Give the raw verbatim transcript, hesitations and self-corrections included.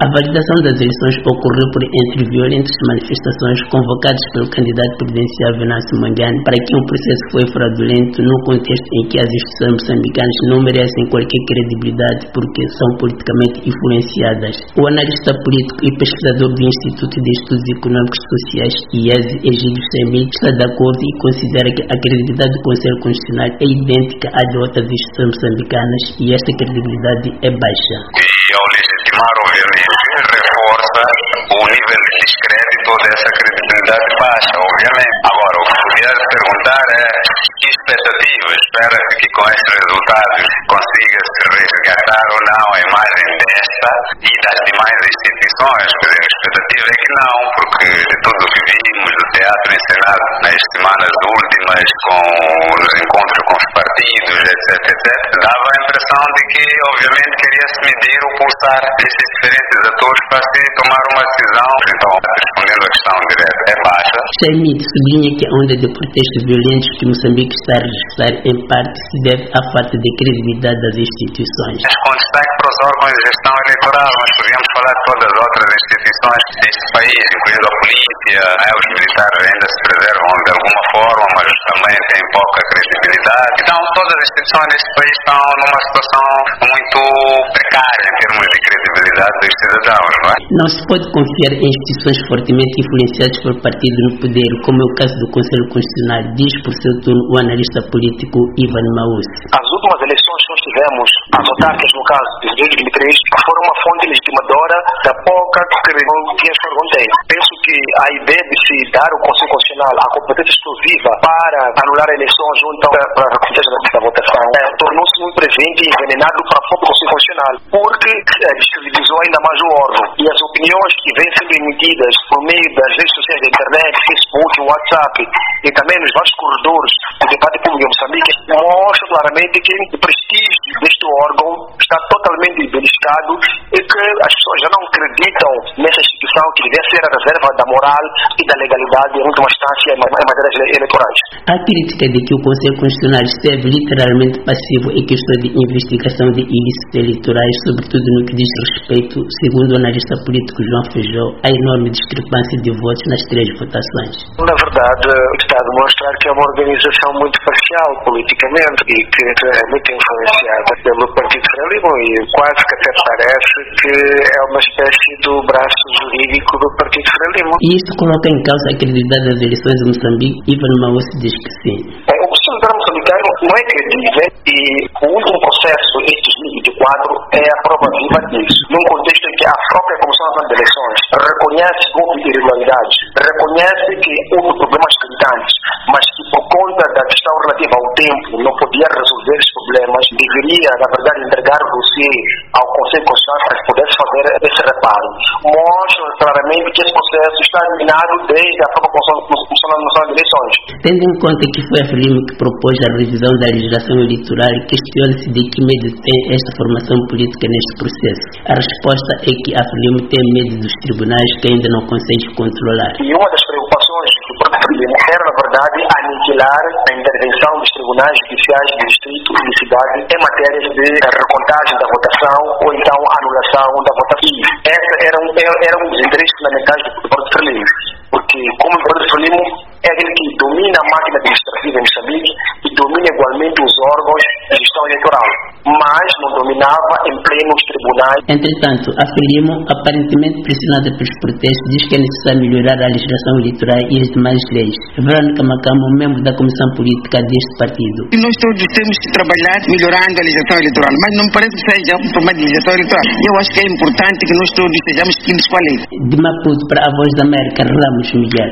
A validação das eleições ocorreu por entre violentas manifestações convocadas pelo candidato presidencial Venâncio Mondlane para que um processo foi fraudulento no contexto em que as instituições moçambicanas não merecem qualquer credibilidade porque são politicamente influenciadas. O analista político e pesquisador do Instituto de Estudos Econômicos e Sociais, I E S, Egídio Semil, está de acordo e considera que a credibilidade do Conselho Constitucional é idêntica à de outras instituições moçambicanas e esta credibilidade é baixa. E ao legitimar, obviamente, reforça o nível de descrédito dessa credibilidade baixa, obviamente. Agora, o que podia perguntar é que expectativas espera-se que com estes resultados consiga-se resgatar ou não a imagem desta e das demais instituições. A expectativa é que não, porque de tudo o que vimos, do teatro encenado nas semanas últimas, com os encontros com os partidos, etc, etcétera, dava a impressão de que, obviamente, queria-se medir o pulsar desses diferentes atores para se tomar uma decisão. Então, respondendo à questão direta, é baixa. Semil sublinha que a onda de protestos violentos que Moçambique está a registrar, em parte, se deve à falta de credibilidade das instituições. Com destaque para os órgãos de gestão eleitoral, nós podíamos falar de todas as outras instituições deste país, incluindo a polícia, né? Os militares ainda se preservam de alguma forma, mas também têm pouca credibilidade. Então, todas as instituições deste país estão numa situação muito precária em termos de credibilidade dos cidadãos, não é? Não se pode confiar em instituições fortemente influenciadas por partido no poder, como é o caso do Conselho Constitucional, diz por seu turno o analista político Ivan Maus. As últimas eleições que nós tivemos, as autárquicas no caso de dois mil e vinte e três, foram uma fonte legitimadora da pouca credibilidade que este órgão tem. Penso que a ideia de se dar ao Conselho Constitucional a competência exclusiva para anular eleições ou então para a competência da votação é, tornou-se um presente envenenado para o próprio Conselho Constitucional, porque é, descredibilizou ainda mais o órgão. E as opiniões que vêm sendo emitidas por meio das redes sociais da internet, Facebook, WhatsApp e também nos vários corredores do debate público em Moçambique mostram claramente que o prestígio deste órgão está totalmente beliscado e que as pessoas já não acreditam nessa instituição que deve ser a reserva da moral e da legalidade em última instância em matérias eleitorais. A crítica de que o Conselho Constitucional esteve literalmente passivo em questão de investigação de ilícitos eleitorais, sobretudo no que diz respeito, segundo o analista político João Feijó, à enorme discrepância de votos nas três votações. Na verdade, está a demonstrar que é uma organização muito parcial politicamente e que é muito influenciada pelo Partido Frelimo e quase que até parece que é uma espécie do braço jurídico do Partido Frelimo. E isto coloca em causa a credibilidade das eleições de Moçambique? Ivan Maus diz que sim. É, o Constitucional moçambicano não é credível e o último processo de dois mil e vinte e quatro é a prova viva disso. Num contexto em que a própria Comissão Nacional de Eleições reconhece que houve irregularidades, reconhece que houve problemas gritantes, mas que por conta da questão relativa ao tempo não podia resolver esses problemas, deveria, na verdade, entregar o dossiê ao Conselho Constitucional para que pudesse fazer esse reparo. Mostra claramente que esse processo está eliminado desde a própria Comissão Nacional de Eleições. Tendo em conta que foi a Frelimo que propôs a revisão da legislação eleitoral, questiona-se de que medo tem esta formação política neste processo. A resposta é que a Frelimo tem medo dos tribunais que ainda não consegue controlar. E uma das preocupações do próprio Frelimo era, na verdade, aniquilar a intervenção dos tribunais judiciais de distrito e de cidade em matérias de recontagem da votação ou então anulação da votação. Esse era um, era um dos interesses fundamentais do próprio Frelimo, porque como o próprio Frelimo é aquele que domina a máquina administrativa em Moçambique e domina igualmente os órgãos de gestão eleitoral, mas não dominava em pleno os tribunais. Entretanto, a Frelimo, aparentemente pressionada pelos protestos, diz que é necessário melhorar a legislação eleitoral e as demais leis. Verônica Macamo, membro da Comissão Política deste partido. Nós todos temos que trabalhar melhorando a legislação eleitoral, mas não parece que seja um problema de legislação eleitoral. Eu acho que é importante que nós todos sejamos quintos com a lei. De Maputo para a Voz da América, Ramos Miguel.